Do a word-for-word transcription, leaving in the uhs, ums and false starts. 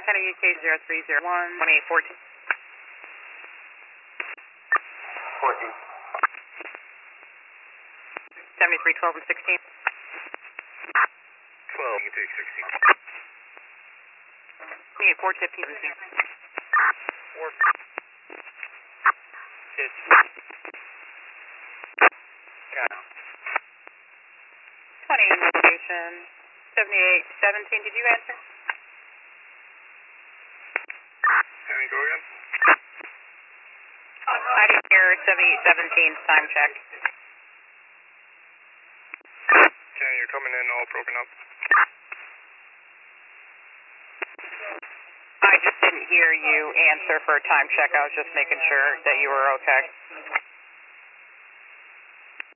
Kenny U K zero three zero one, one eight fourteen. fourteen. seventy-three twelve and sixteen. twelve, you can take sixteen. We need four fifteen seventeen. four. fifteen. Got it. twenty location. seventy-eight seventeen, did you answer? Can I go again? I didn't hear seventy-eight seventeen time check. Kenny, you're coming in all broken up. I just didn't hear you answer for a time check. I was just making sure that you were okay.